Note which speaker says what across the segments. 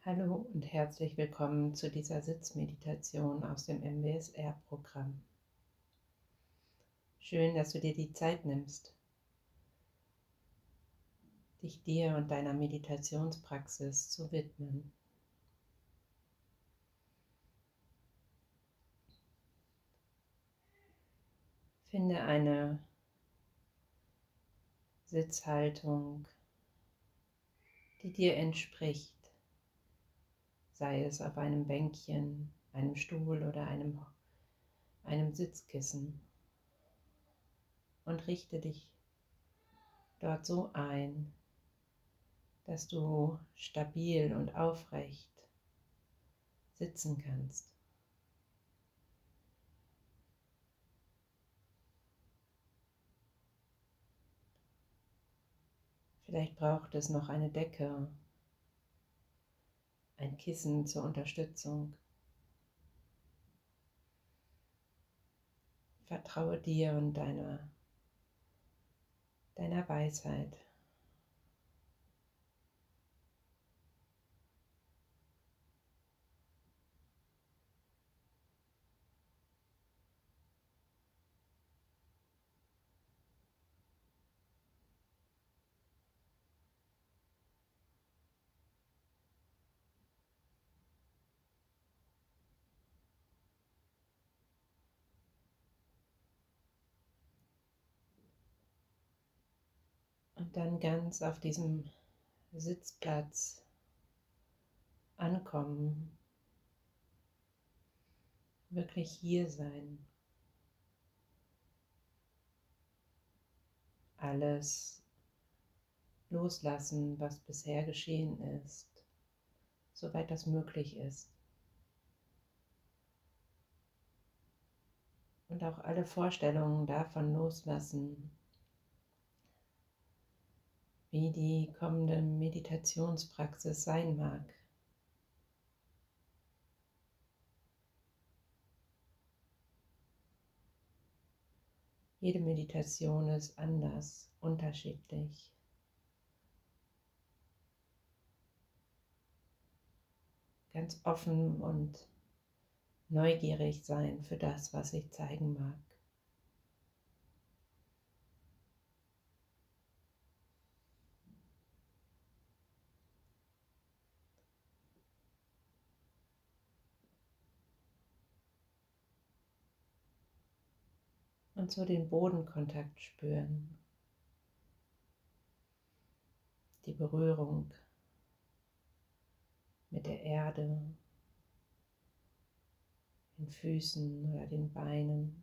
Speaker 1: Hallo und herzlich willkommen zu dieser Sitzmeditation aus dem MBSR-Programm. Schön, dass du dir die Zeit nimmst, dich dir und deiner Meditationspraxis zu widmen. Finde eine Sitzhaltung, die dir entspricht, sei es auf einem Bänkchen, einem Stuhl oder einem Sitzkissen, und richte dich dort so ein, dass du stabil und aufrecht sitzen kannst. Vielleicht braucht es noch eine Decke, ein Kissen zur Unterstützung. Vertraue dir und deiner Weisheit. Und dann ganz auf diesem Sitzplatz ankommen, wirklich hier sein, alles loslassen, was bisher geschehen ist, soweit das möglich ist. Und auch alle Vorstellungen davon loslassen, wie die kommende Meditationspraxis sein mag. Jede Meditation ist anders, unterschiedlich. Ganz offen und neugierig sein für das, was sich zeigen mag. Und so den Bodenkontakt spüren, die Berührung mit der Erde, den Füßen oder den Beinen.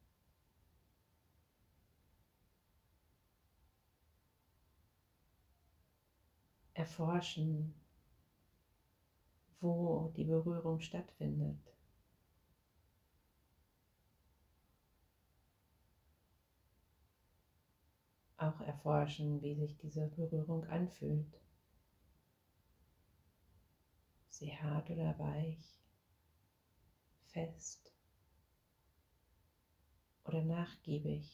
Speaker 1: Erforschen, wo die Berührung stattfindet. Auch erforschen, wie sich diese Berührung anfühlt. Ist sie hart oder weich, fest oder nachgiebig.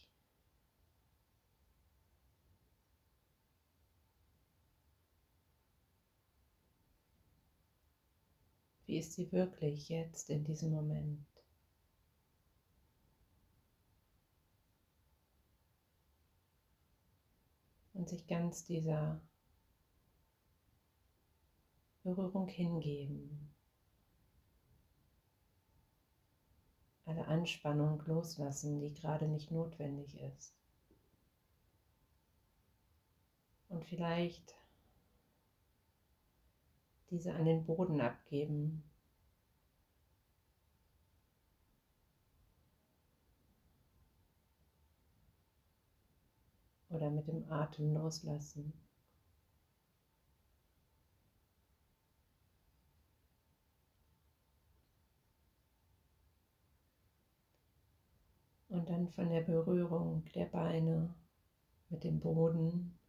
Speaker 1: Wie ist sie wirklich jetzt in diesem Moment? Und sich ganz dieser Berührung hingeben. Alle Anspannung loslassen, die gerade nicht notwendig ist. Und vielleicht diese an den Boden abgeben. Oder mit dem Atem loslassen. Und dann von der Berührung der Beine mit dem Boden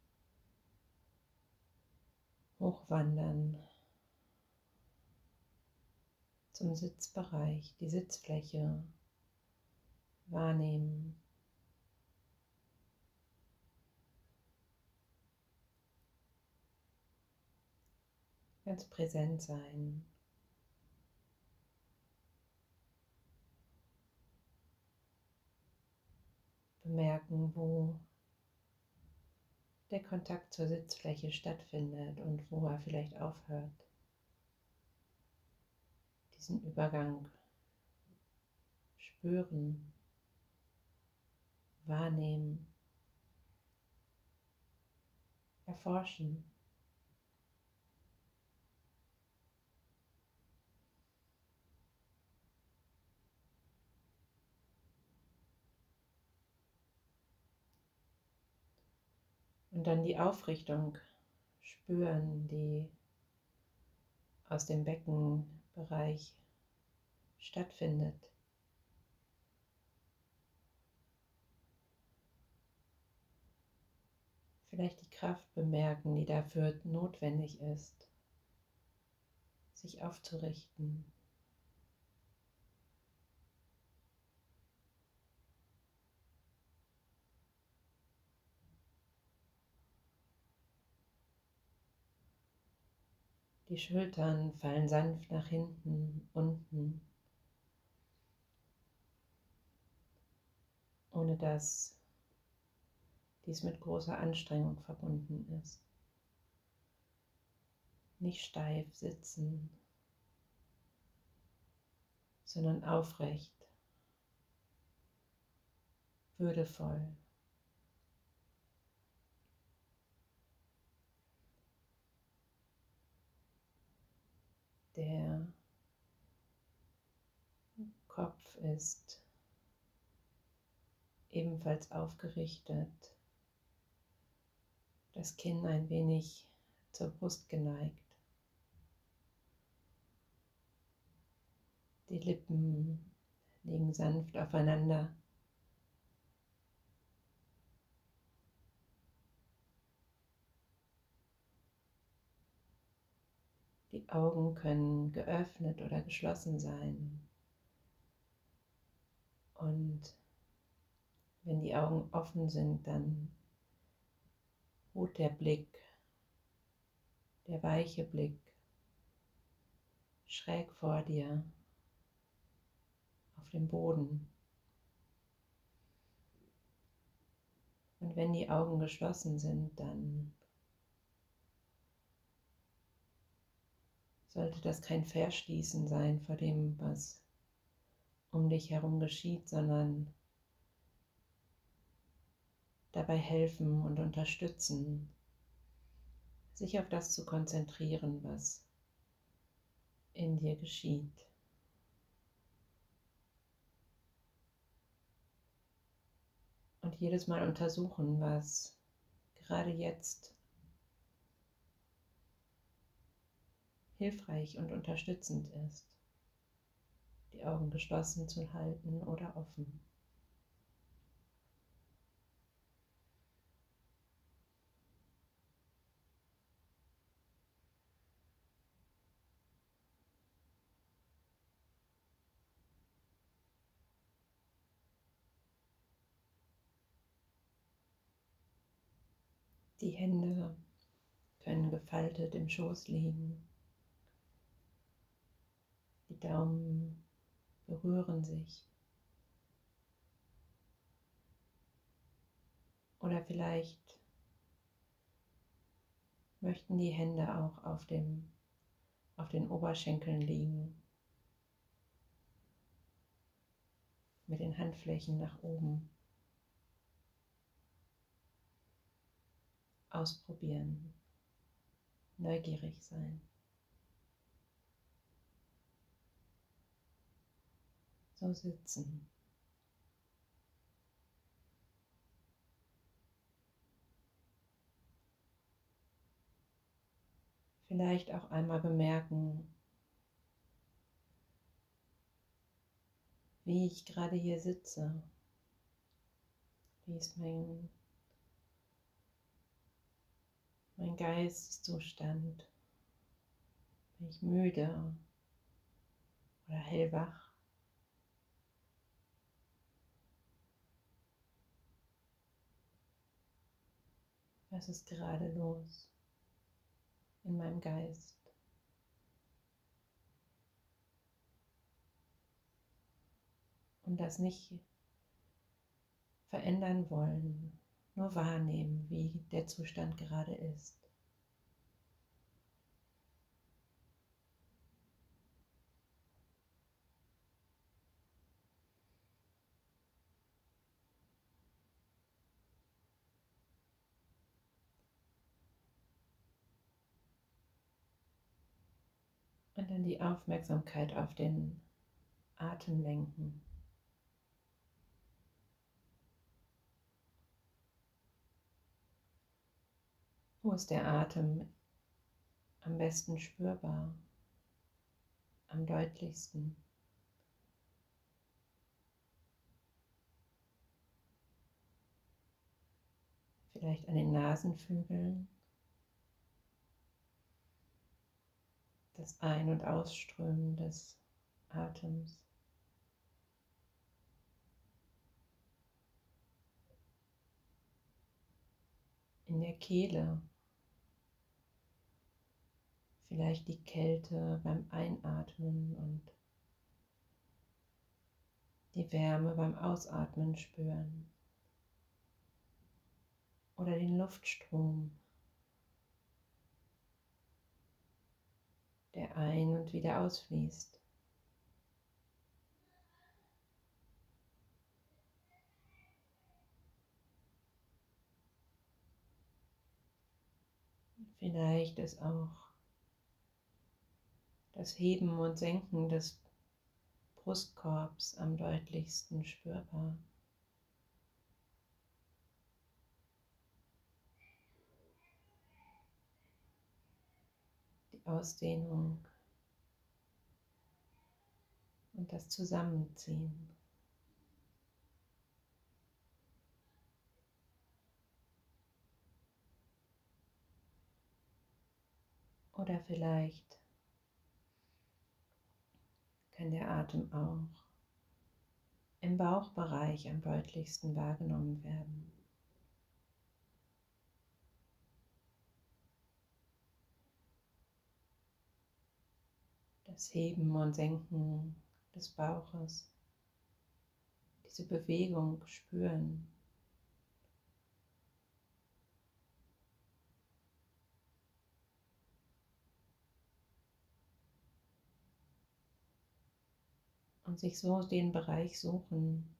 Speaker 1: hochwandern zum Sitzbereich, die Sitzfläche wahrnehmen. Ganz präsent sein. Bemerken, wo der Kontakt zur Sitzfläche stattfindet und wo er vielleicht aufhört. Diesen Übergang spüren, wahrnehmen, erforschen. Und dann die Aufrichtung spüren, die aus dem Beckenbereich stattfindet. Vielleicht die Kraft bemerken, die dafür notwendig ist, sich aufzurichten. Die Schultern fallen sanft nach hinten, unten, ohne dass dies mit großer Anstrengung verbunden ist. Nicht steif sitzen, sondern aufrecht, würdevoll. Der Kopf ist ebenfalls aufgerichtet, das Kinn ein wenig zur Brust geneigt, die Lippen liegen sanft aufeinander. Die Augen können geöffnet oder geschlossen sein. Und wenn die Augen offen sind, dann ruht der Blick, der weiche Blick, schräg vor dir auf dem Boden. Und wenn die Augen geschlossen sind, dann sollte das kein Verschließen sein vor dem, was um dich herum geschieht, sondern dabei helfen und unterstützen, sich auf das zu konzentrieren, was in dir geschieht. Und jedes Mal untersuchen, was gerade jetzt hilfreich und unterstützend ist. Die Augen geschlossen zu halten oder offen. Die Hände können gefaltet im Schoß liegen. Die Daumen berühren sich. Oder vielleicht möchten die Hände auch auf den Oberschenkeln liegen, mit den Handflächen nach oben. Ausprobieren, neugierig sein. So sitzen. Vielleicht auch einmal bemerken, wie ich gerade hier sitze. Wie ist mein Geisteszustand? Bin ich müde oder hellwach? Was ist gerade los in meinem Geist? und das nicht verändern wollen, nur wahrnehmen, wie der Zustand gerade ist. Und dann die Aufmerksamkeit auf den Atem lenken. Wo ist der Atem am besten spürbar, am deutlichsten? Vielleicht an den Nasenflügeln, das Ein- und Ausströmen des Atems. In der Kehle, vielleicht die Kälte beim Einatmen und die Wärme beim Ausatmen spüren. Oder den Luftstrom, der ein- und wieder ausfließt. Vielleicht ist auch das Heben und Senken des Brustkorbs am deutlichsten spürbar. Die Ausdehnung und das Zusammenziehen. Oder vielleicht kann der Atem auch im Bauchbereich am deutlichsten wahrgenommen werden. Das Heben und Senken des Bauches, diese Bewegung spüren. Und sich so den Bereich suchen,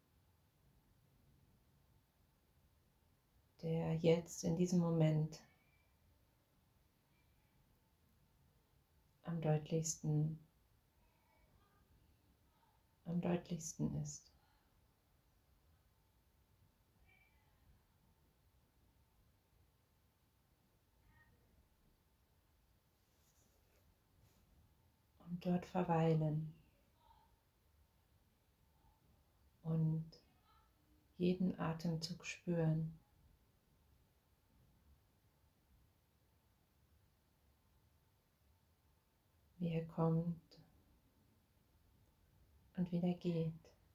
Speaker 1: der jetzt in diesem Moment am deutlichsten ist. Und dort verweilen und jeden Atemzug spüren. Wie er kommt und wieder geht.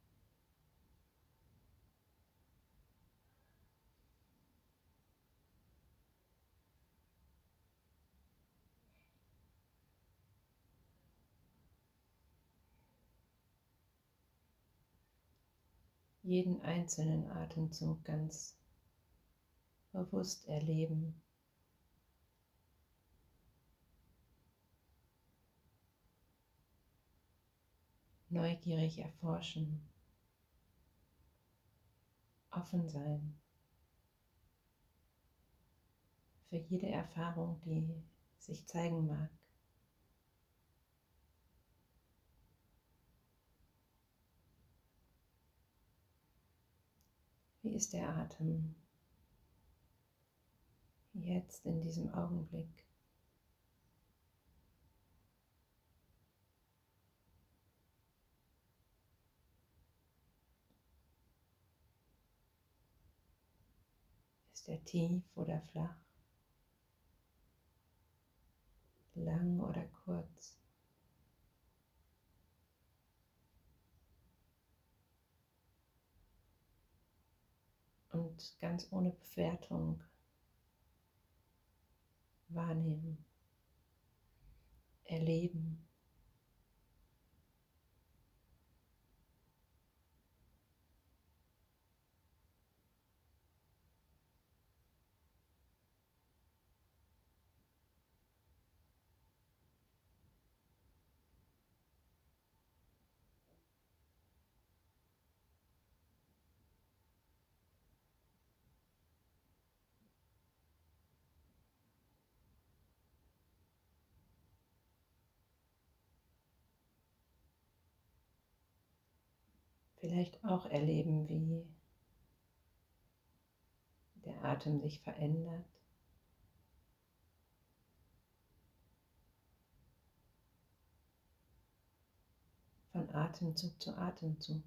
Speaker 1: Jeden einzelnen Atemzug ganz bewusst erleben. Neugierig erforschen. Offen sein für jede Erfahrung, die sich zeigen mag. Wie ist der Atem jetzt in diesem Augenblick? Ist er tief oder flach? Lang oder kurz? Und ganz ohne Bewertung wahrnehmen, erleben. Vielleicht auch erleben, wie der Atem sich verändert. Von Atemzug zu Atemzug.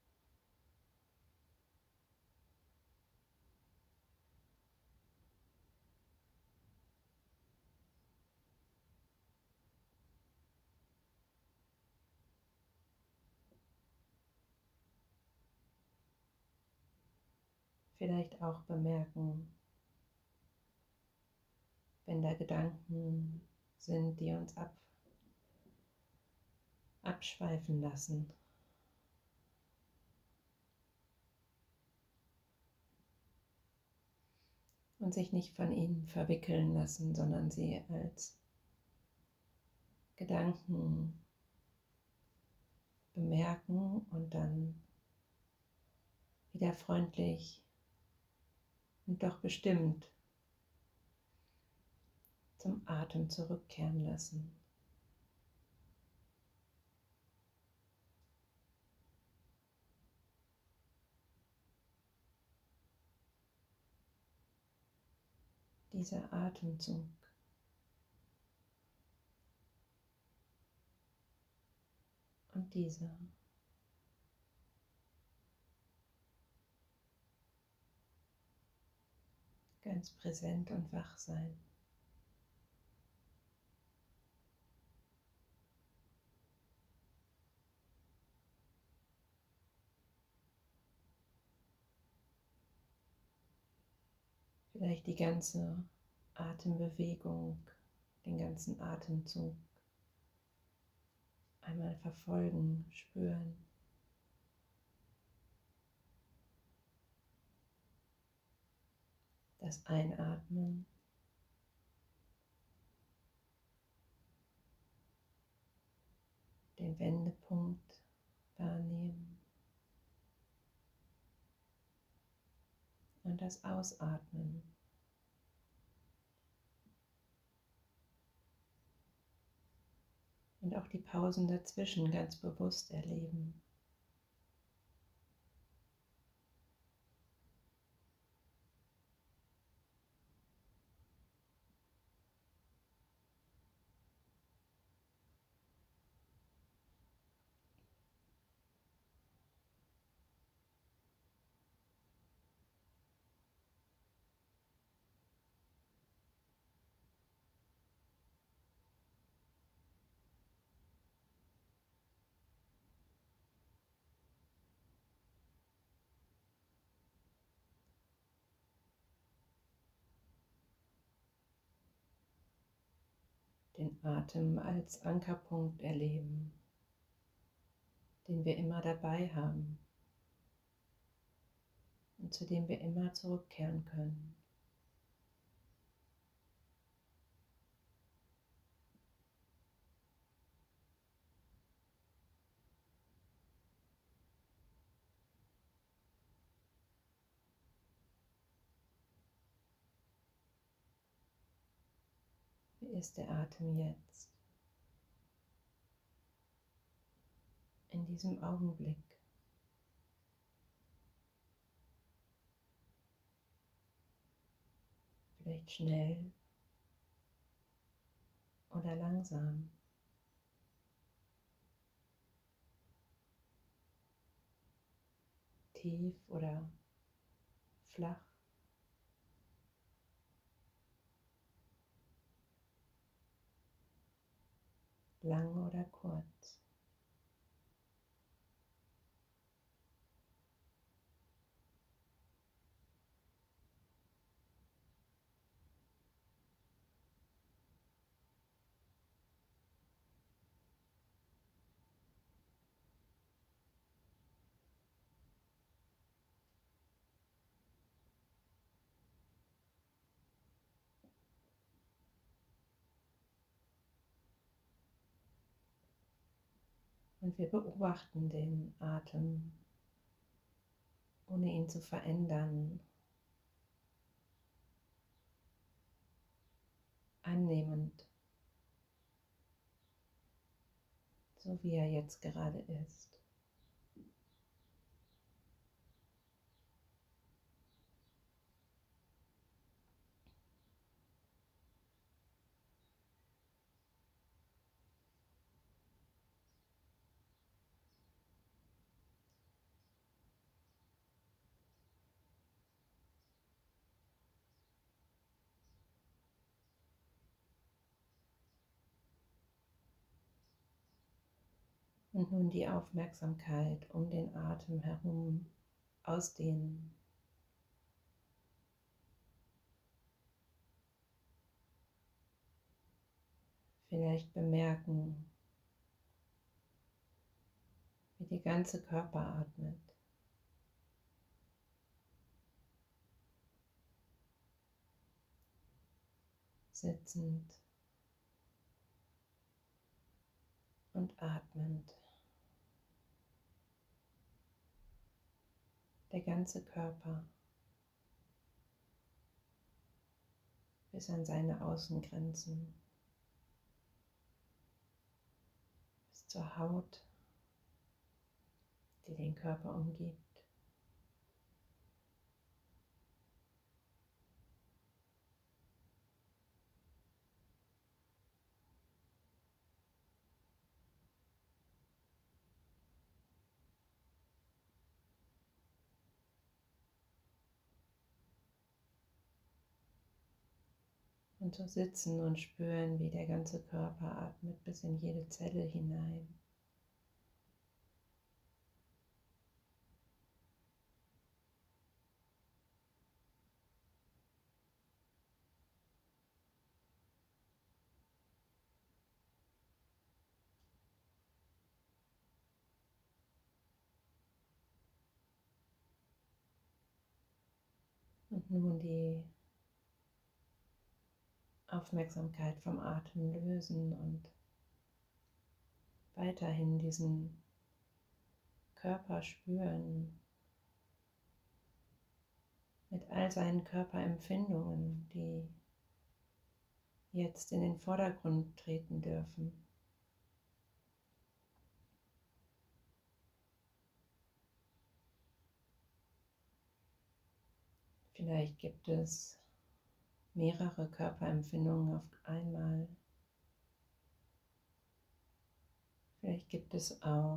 Speaker 1: Vielleicht auch bemerken, wenn da Gedanken sind, die uns abschweifen lassen. Und sich nicht von ihnen verwickeln lassen, sondern sie als Gedanken bemerken und dann wieder freundlich und doch bestimmt zum Atem zurückkehren lassen. Dieser Atemzug und dieser ganz präsent und wach sein. Vielleicht die ganze Atembewegung, den ganzen Atemzug einmal verfolgen, spüren. Das Einatmen, den Wendepunkt wahrnehmen und das Ausatmen. Und auch die Pausen dazwischen ganz bewusst erleben. Den Atem als Ankerpunkt erleben, den wir immer dabei haben und zu dem wir immer zurückkehren können. Wie ist der Atem jetzt, in diesem Augenblick? Vielleicht schnell oder langsam. Tief oder flach. Lang oder kurz. Und wir beobachten den Atem, ohne ihn zu verändern, annehmend, so wie er jetzt gerade ist. Und nun die Aufmerksamkeit um den Atem herum ausdehnen. Vielleicht bemerken, wie der ganze Körper atmet. Sitzend und atmend. Der ganze Körper bis an seine Außengrenzen, bis zur Haut, die den Körper umgibt. Und so sitzen und spüren, wie der ganze Körper atmet bis in jede Zelle hinein. Und nun die Aufmerksamkeit vom Atem lösen und weiterhin diesen Körper spüren mit all seinen Körperempfindungen, die jetzt in den Vordergrund treten dürfen. Vielleicht gibt es mehrere Körperempfindungen auf einmal. Vielleicht gibt es auch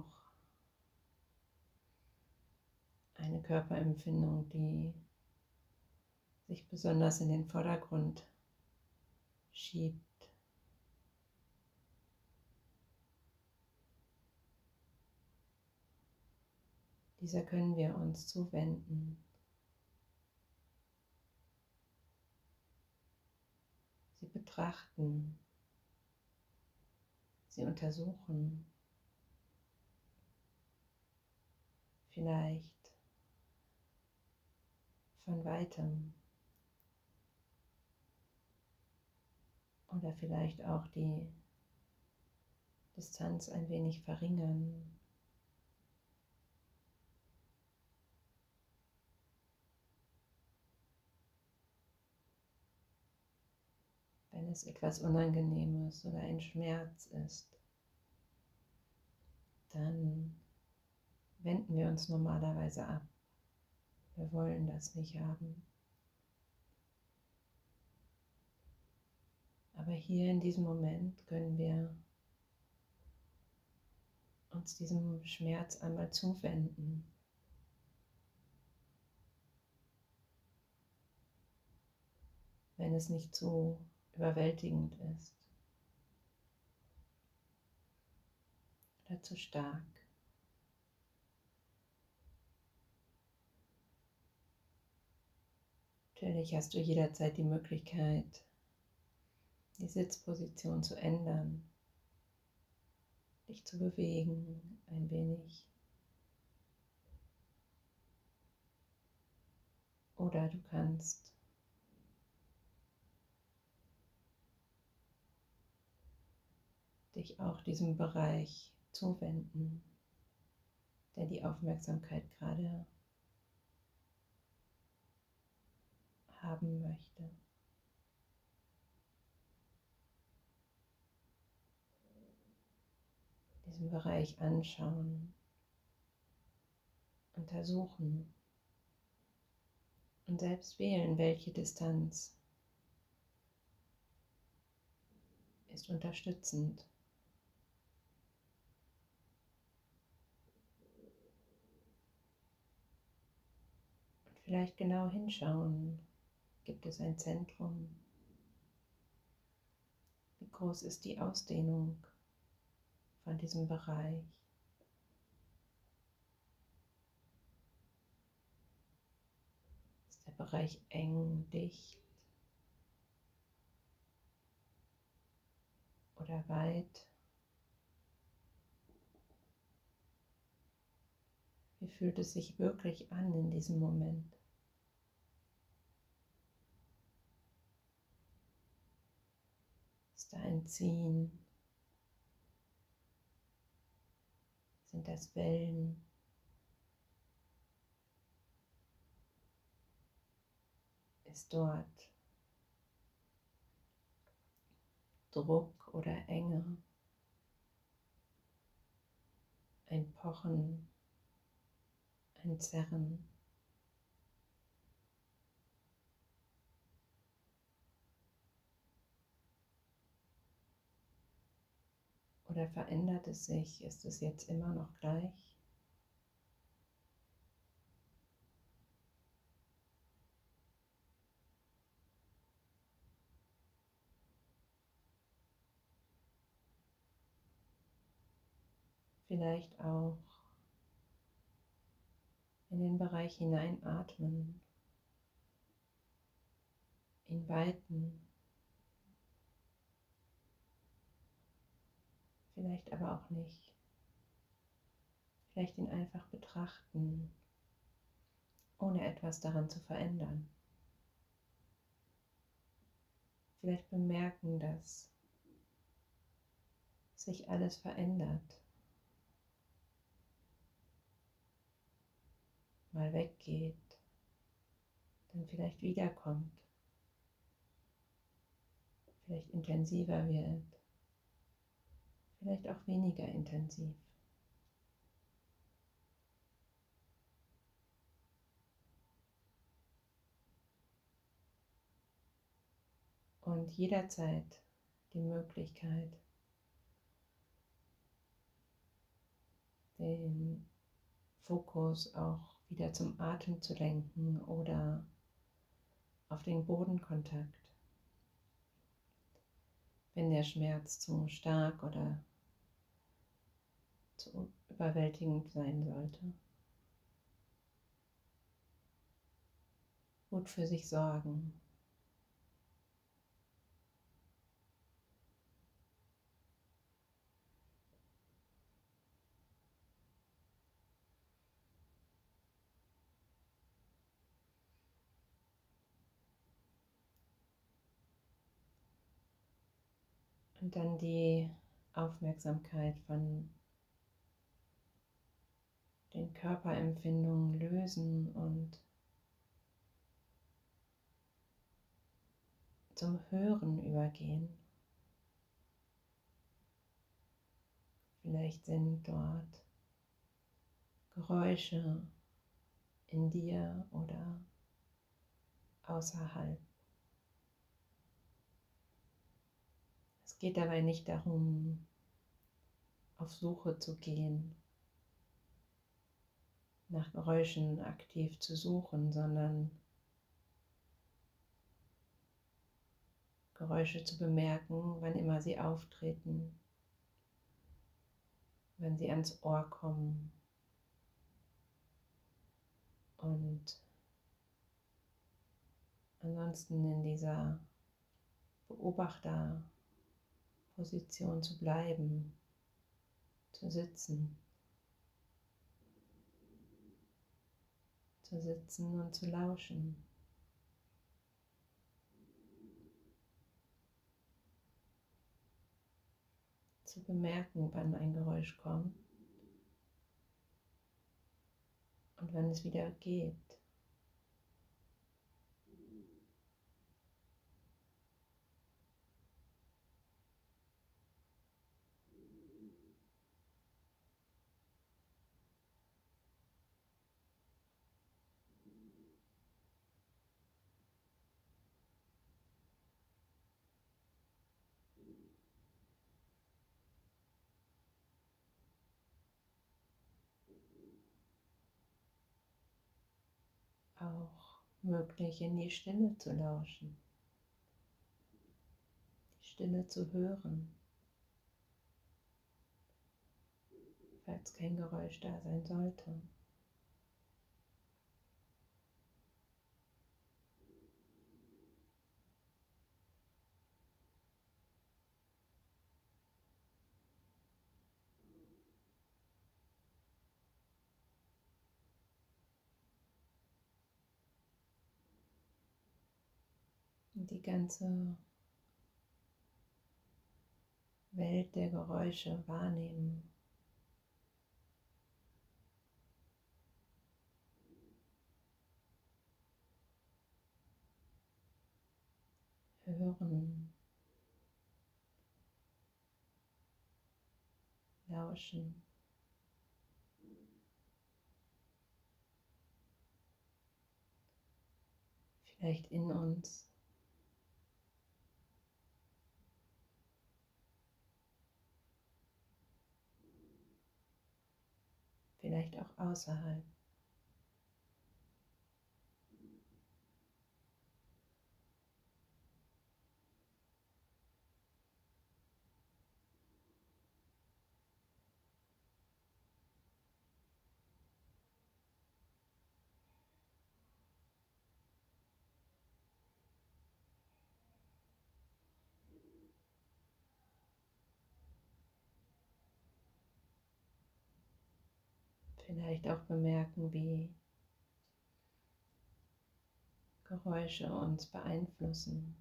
Speaker 1: eine Körperempfindung, die sich besonders in den Vordergrund schiebt. Dieser können wir uns zuwenden. Sie betrachten, sie untersuchen, vielleicht von weitem oder vielleicht auch die Distanz ein wenig verringern. Wenn es etwas Unangenehmes oder ein Schmerz ist, dann wenden wir uns normalerweise ab. Wir wollen das nicht haben. Aber hier in diesem Moment können wir uns diesem Schmerz einmal zuwenden. Wenn es nicht zu überwältigend ist oder zu stark. Natürlich hast du jederzeit die Möglichkeit, die Sitzposition zu ändern, dich zu bewegen ein wenig. Oder du kannst dich auch diesem Bereich zuwenden, der die Aufmerksamkeit gerade haben möchte. Diesen Bereich anschauen, untersuchen und selbst wählen, welche Distanz ist unterstützend. Und vielleicht genau hinschauen, gibt es ein Zentrum? Wie groß ist die Ausdehnung von diesem Bereich? Zeitbereich eng, dicht oder weit? Wie fühlt es sich wirklich an in diesem Moment? Ist da ein Ziehen? Sind das Wellen? Ist dort Druck oder Enge? Ein Pochen, ein Zerren? Oder verändert es sich? Ist es jetzt immer noch gleich? Vielleicht auch in den Bereich hineinatmen, ihn weiten, vielleicht aber auch nicht. Vielleicht ihn einfach betrachten, ohne etwas daran zu verändern. Vielleicht bemerken, dass sich alles verändert, mal weggeht, dann vielleicht wiederkommt, vielleicht intensiver wird, vielleicht auch weniger intensiv. Und jederzeit die Möglichkeit, den Fokus auch wieder zum Atem zu lenken oder auf den Bodenkontakt, wenn der Schmerz zu stark oder zu überwältigend sein sollte. Gut für sich sorgen. Und dann die Aufmerksamkeit von den Körperempfindungen lösen und zum Hören übergehen. Vielleicht sind dort Geräusche in dir oder außerhalb. Es geht dabei nicht darum, auf Suche zu gehen, nach Geräuschen aktiv zu suchen, sondern Geräusche zu bemerken, wann immer sie auftreten, wenn sie ans Ohr kommen und ansonsten in dieser Beobachterposition zu bleiben, zu sitzen und zu lauschen. Zu bemerken, wann ein Geräusch kommt und wann es wieder geht. Auch möglich in die Stille zu lauschen, die Stille zu hören, falls kein Geräusch da sein sollte. die ganze Welt der Geräusche wahrnehmen. Hören, lauschen. Vielleicht in uns, vielleicht auch außerhalb. Vielleicht auch bemerken, wie Geräusche uns beeinflussen.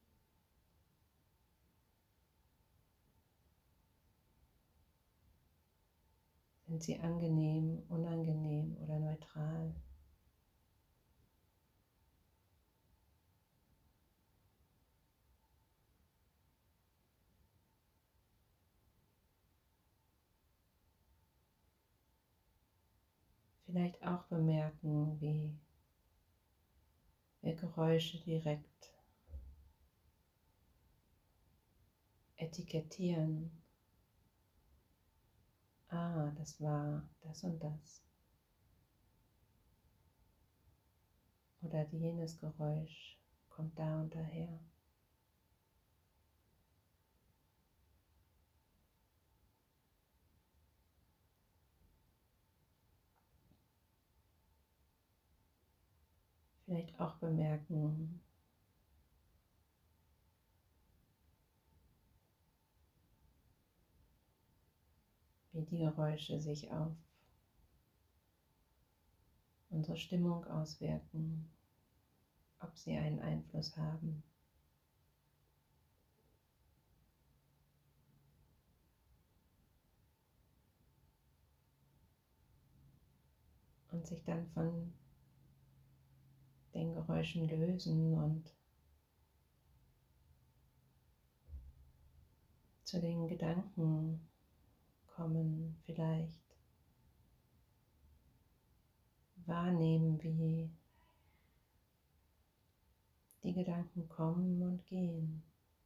Speaker 1: Sind sie angenehm, unangenehm oder neutral? Vielleicht auch bemerken, wie wir Geräusche direkt etikettieren. Ah, das war das und das. Oder jenes Geräusch kommt da und daher. Vielleicht auch bemerken, wie die Geräusche sich auf unsere Stimmung auswirken, ob sie einen Einfluss haben. Und sich dann von den Geräuschen lösen und zu den Gedanken kommen, vielleicht wahrnehmen, wie die Gedanken kommen und gehen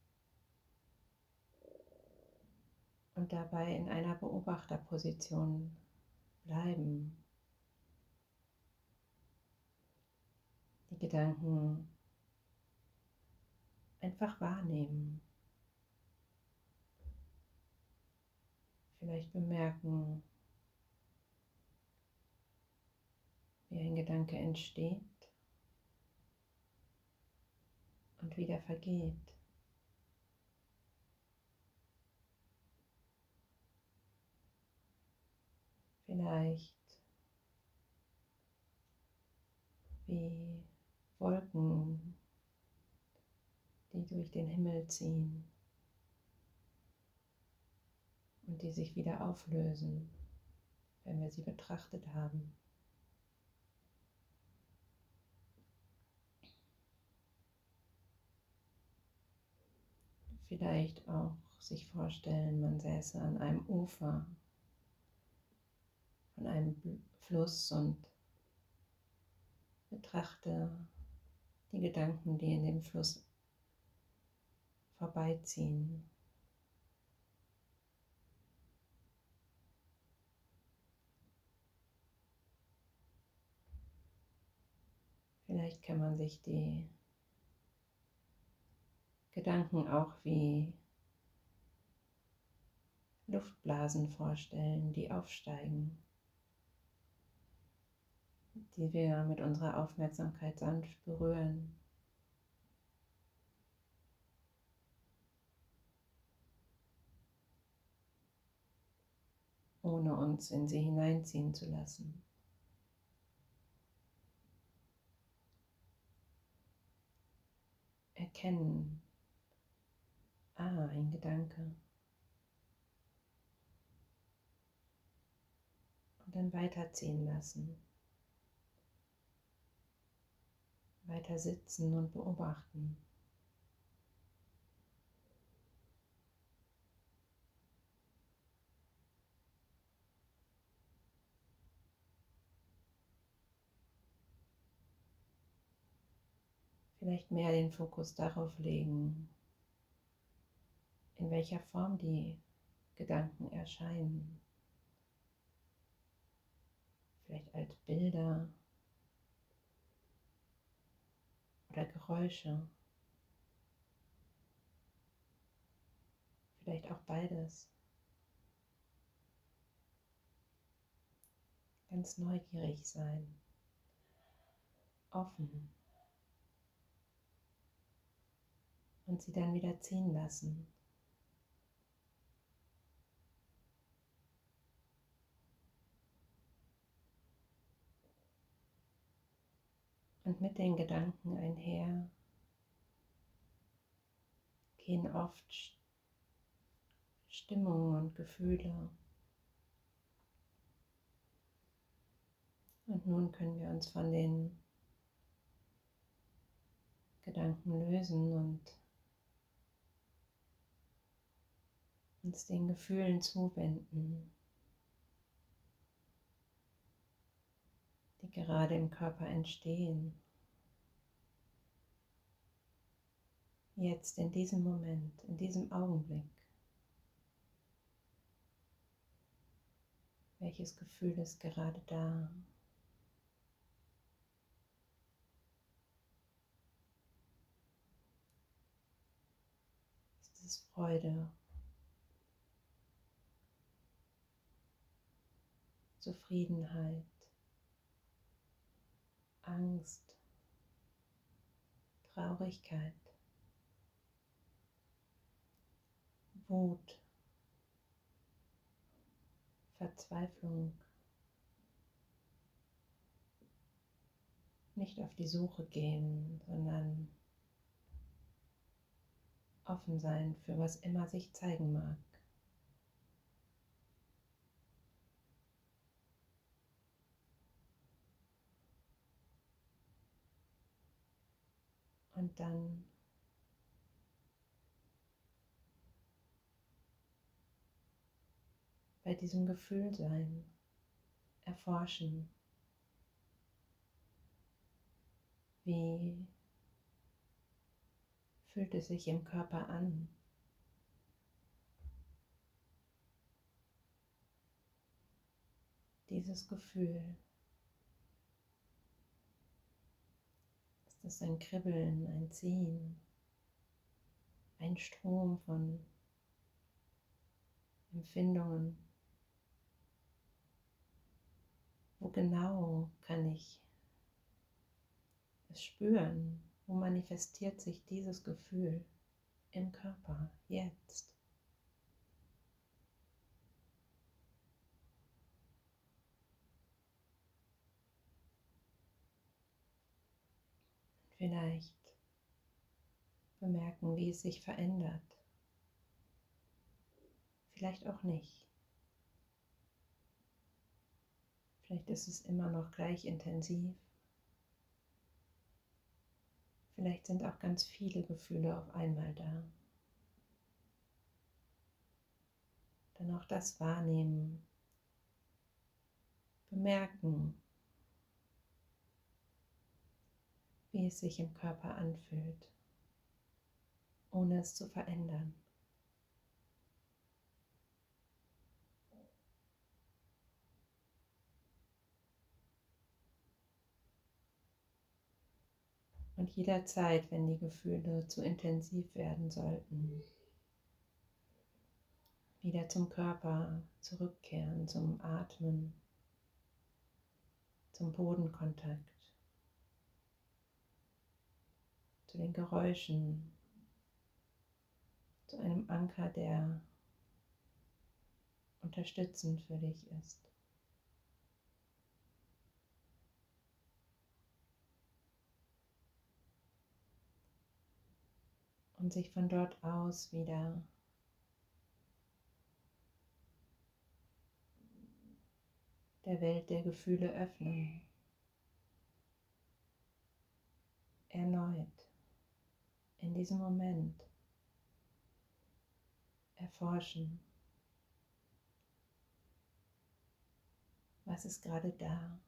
Speaker 1: und dabei in einer Beobachterposition bleiben. Die Gedanken einfach wahrnehmen. Vielleicht bemerken, wie ein Gedanke entsteht und wieder vergeht. Vielleicht wie Wolken, die durch den Himmel ziehen und die sich wieder auflösen, wenn wir sie betrachtet haben. Vielleicht auch sich vorstellen, man säße an einem Ufer von einem Fluss und betrachte die Gedanken, die in dem Fluss vorbeiziehen. Vielleicht kann man sich die Gedanken auch wie Luftblasen vorstellen, die aufsteigen, die wir mit unserer Aufmerksamkeit sanft berühren. Ohne uns in sie hineinziehen zu lassen. erkennen, ein Gedanke. Und dann weiterziehen lassen. Weiter sitzen und beobachten. Vielleicht mehr den Fokus darauf legen, in welcher Form die Gedanken erscheinen. Vielleicht als Bilder oder Geräusche. Vielleicht auch beides. Ganz neugierig sein. Offen. Und sie dann wieder ziehen lassen. Und mit den Gedanken einher gehen oft Stimmungen und Gefühle. Und nun können wir uns von den Gedanken lösen und uns den Gefühlen zuwenden, die gerade im Körper entstehen. Jetzt, in diesem Moment, in diesem Augenblick. Welches Gefühl ist gerade da? Ist es Freude, Zufriedenheit, Angst, Traurigkeit, Wut, Verzweiflung? Nicht auf die Suche gehen, sondern offen sein für was immer sich zeigen mag. Und dann bei diesem Gefühl sein, erforschen, wie fühlt es sich im Körper an? Dieses Gefühl, ist es ein Kribbeln, ein Ziehen, ein Strom von Empfindungen? Wo genau kann ich es spüren? Wo manifestiert sich dieses Gefühl im Körper jetzt? Vielleicht bemerken, wie es sich verändert. Vielleicht auch nicht. Vielleicht ist es immer noch gleich intensiv. Vielleicht sind auch ganz viele Gefühle auf einmal da. Dann auch das wahrnehmen, bemerken, wie es sich im Körper anfühlt, ohne es zu verändern. Und jederzeit, wenn die Gefühle zu intensiv werden sollten, wieder zum Körper zurückkehren, zum Atmen, zum Bodenkontakt, zu den Geräuschen, zu einem Anker, der unterstützend für dich ist. und sich von dort aus wieder der Welt der Gefühle öffnen. Erneut in diesem Moment erforschen, was ist gerade da.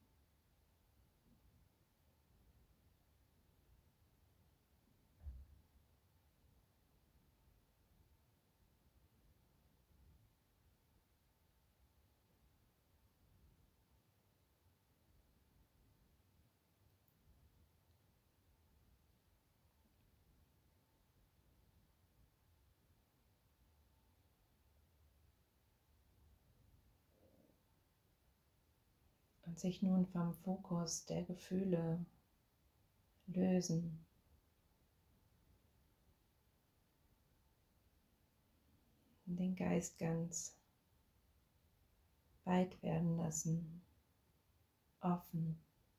Speaker 1: Und sich nun vom Fokus der Gefühle lösen. Und den Geist ganz weit werden lassen, offen.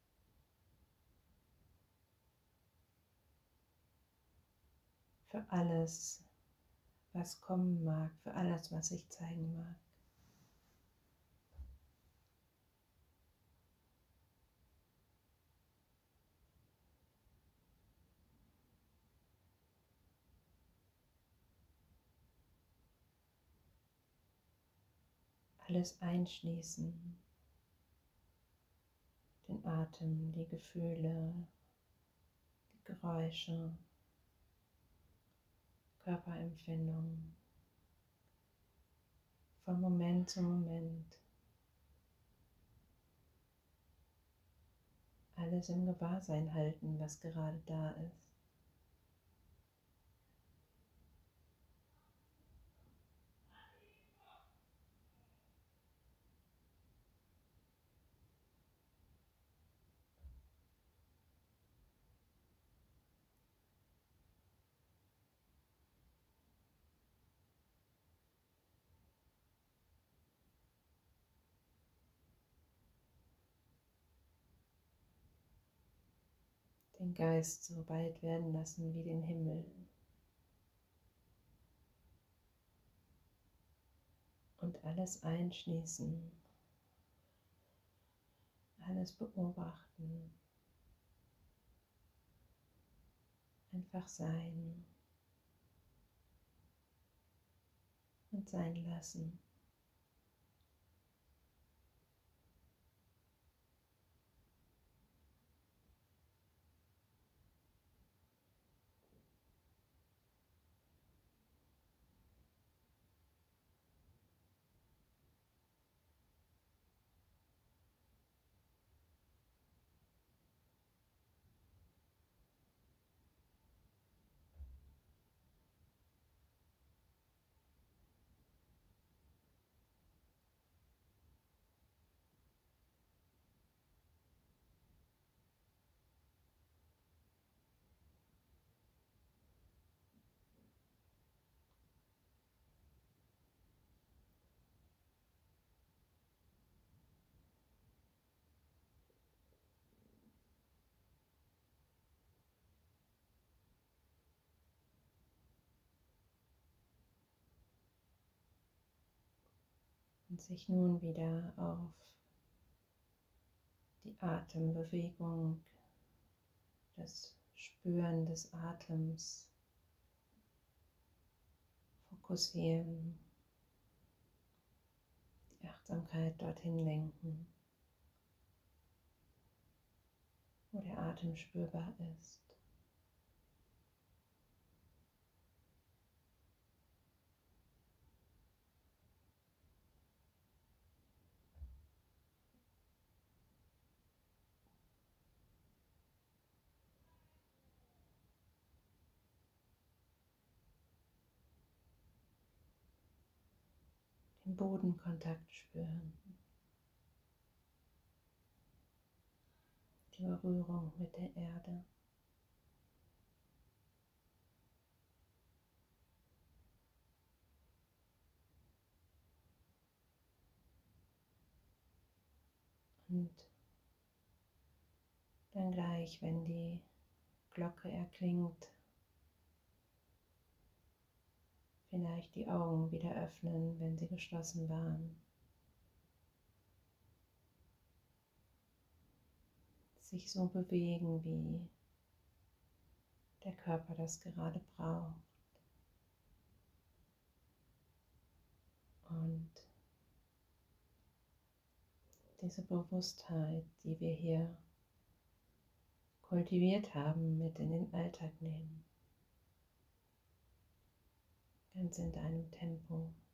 Speaker 1: Für alles, was kommen mag, für alles, was sich zeigen mag. Alles einschließen, den Atem, die Gefühle, die Geräusche, Körperempfindungen, von Moment zu Moment, alles im Gewahrsein halten, was gerade da ist. Den Geist so weit werden lassen wie den Himmel. Und alles einschließen, alles beobachten, einfach sein und sein lassen. Und sich nun wieder auf die Atembewegung, das Spüren des Atems fokussieren, die Achtsamkeit dorthin lenken, wo der Atem spürbar ist. Den Bodenkontakt spüren, die Berührung mit der Erde. Und dann gleich, wenn die Glocke erklingt, Vielleicht die Augen wieder öffnen, wenn sie geschlossen waren. Sich so bewegen, wie der Körper das gerade braucht. Und diese Bewusstheit, die wir hier kultiviert haben, mit in den Alltag nehmen. Ganz in deinem Tempo.